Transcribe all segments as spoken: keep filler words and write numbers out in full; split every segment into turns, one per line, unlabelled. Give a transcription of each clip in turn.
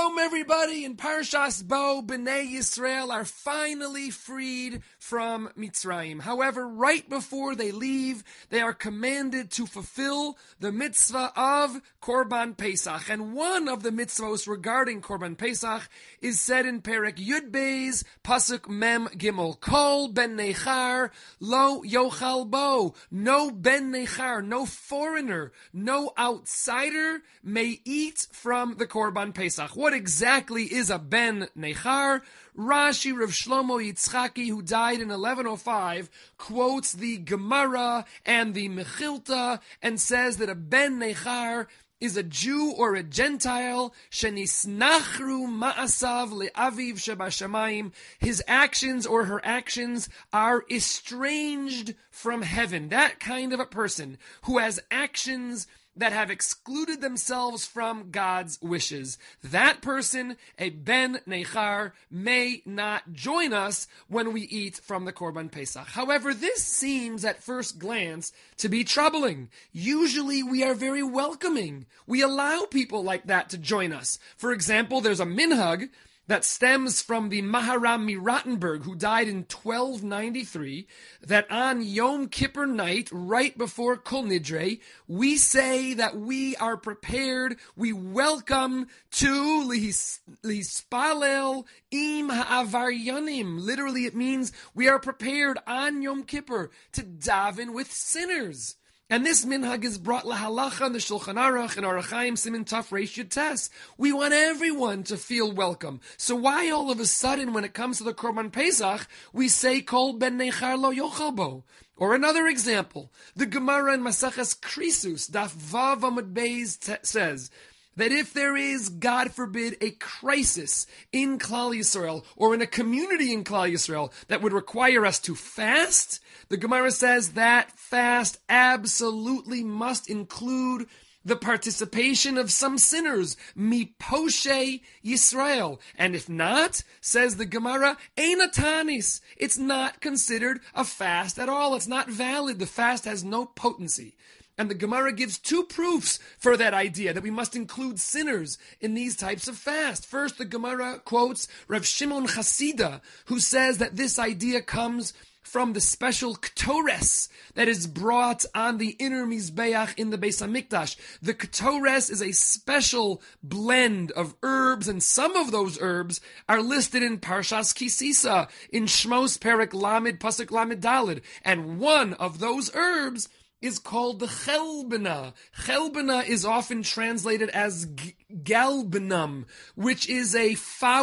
Shalom, everybody. In Parashas Bo, Bnei Yisrael are finally freed from Mitzrayim. However, right before they leave, they are commanded to fulfill the mitzvah of Korban Pesach. And one of the mitzvahs regarding Korban Pesach is said in Perek Yud Beis, Pasuk Mem Gimel. Kol ben nechar lo yochal bo. No ben nechar, no foreigner, no outsider may eat from the Korban Pesach. What exactly is a ben nechar? Rashi Rav Shlomo Yitzchaki, who died in eleven oh five, quotes the Gemara and the Mechilta and says that a ben nechar is a Jew or a Gentile, shenisnachru ma'asav le'aviv shebashamayim. His actions or her actions are estranged from heaven. That kind of a person who has actions that have excluded themselves from God's wishes. That person, a ben nechar, may not join us when we eat from the Korban Pesach. However, this seems at first glance to be troubling. Usually we are very welcoming. We allow people like that to join us. For example, there's a minhag that stems from the Maharam Mirattenberg, who died in twelve ninety-three, that on Yom Kippur night, right before Kol Nidre, we say that we are prepared, we welcome to Lihispalel im ha'avaryanim. Literally, it means we are prepared on Yom Kippur to daven with sinners. And this minhag is brought lahalacha in the Shulchan Aruch and Orach Chaim Siman Taf Reish Yud Tes. We want everyone to feel welcome. So why all of a sudden, when it comes to the Korban Pesach, we say Kol ben nechar lo yochal bo? Or another example, the Gemara in Maseches Krisus, Daf Vav Amud Beis t- says that if there is, God forbid, a crisis in Klal Yisrael or in a community in Klal Yisrael that would require us to fast, the Gemara says that fast absolutely must include the participation of some sinners, miposhe Yisrael. And if not, says the Gemara, einatanis. It's not considered a fast at all. It's not valid. The fast has no potency. And the Gemara gives two proofs for that idea, that we must include sinners in these types of fast. First, the Gemara quotes Rav Shimon Chasida, who says that this idea comes from the special ketores that is brought on the inner Mizbeach in the Beis HaMikdash. The ketores is a special blend of herbs, and some of those herbs are listed in Parshas Kisisa, in Shmos Perek Lamed, Pasuk Lamed Daled. And one of those herbs is called the chelbena. Chelbena is often translated as g- galbanum, which is a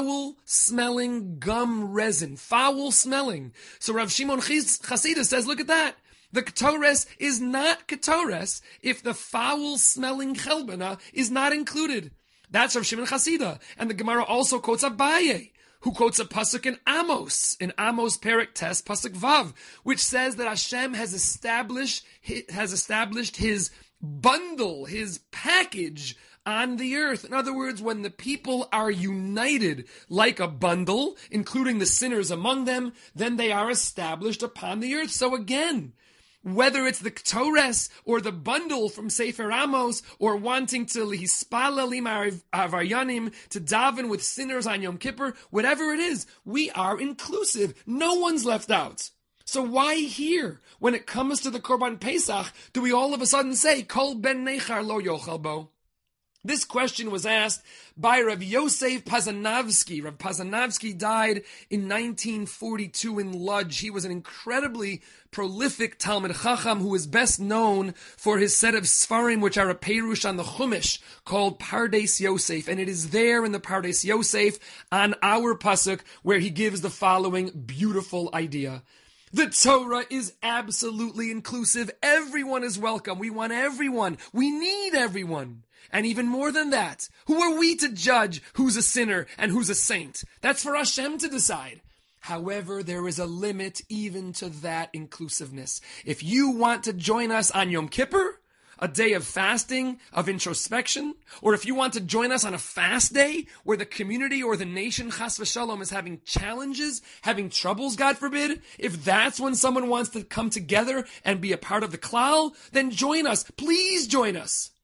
foul-smelling gum resin. Foul-smelling. So Rav Shimon Chasida says, look at that. The ketores is not ketores if the foul-smelling chelbena is not included. That's Rav Shimon Chasida. And the Gemara also quotes Abaye, who quotes a pasuk in Amos, in Amos Perek Tes, pasuk Vav, which says that Hashem has established has established His bundle, His package on the earth. In other words, when the people are united like a bundle, including the sinners among them, then they are established upon the earth. So again, whether it's the ketores or the bundle from Sefer Amos, or wanting to lihispalalim avaryanim, to daven with sinners on Yom Kippur, whatever it is, we are inclusive. No one's left out. So why here, when it comes to the Korban Pesach, do we all of a sudden say, Kol ben nechar lo yochal bo? This question was asked by Rav Yosef Pazanavsky. Rav Pazanavsky died in nineteen forty-two in Lodz. He was an incredibly prolific Talmid Chacham who is best known for his set of Sfarim, which are a Perush on the Chumash, called Pardes Yosef. And it is there in the Pardes Yosef on our Pasuk where he gives the following beautiful idea. The Torah is absolutely inclusive. Everyone is welcome. We want everyone. We need everyone. And even more than that, who are we to judge who's a sinner and who's a saint? That's for Hashem to decide. However, there is a limit even to that inclusiveness. If you want to join us on Yom Kippur, a day of fasting, of introspection, or if you want to join us on a fast day where the community or the nation, chas v'shalom, is having challenges, having troubles, God forbid, if that's when someone wants to come together and be a part of the klal, then join us. Please join us.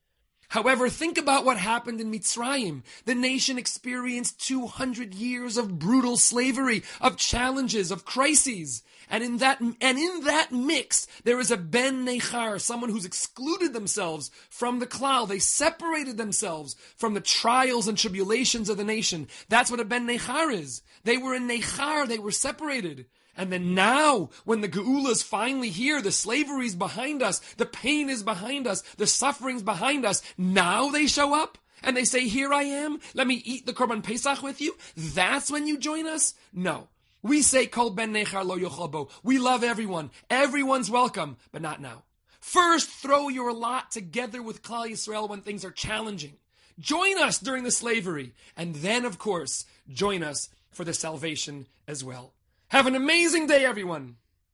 However, think about what happened in Mitzrayim. The nation experienced two hundred years of brutal slavery, of challenges, of crises. And in that, and in that mix, there is a ben nechar, someone who's excluded themselves from the klal. They separated themselves from the trials and tribulations of the nation. That's what a ben nechar is. They were in nechar, they were separated. And then now, when the Geula is finally here, the slavery is behind us, the pain is behind us, the suffering's behind us, now they show up and they say, here I am, let me eat the Korban Pesach with you. That's when you join us? No. We say, Kol ben nechar lo yochal bo. We love everyone. Everyone's welcome, but not now. First, throw your lot together with Klal Yisrael when things are challenging. Join us during the slavery. And then, of course, join us for the salvation as well. Have an amazing day, everyone.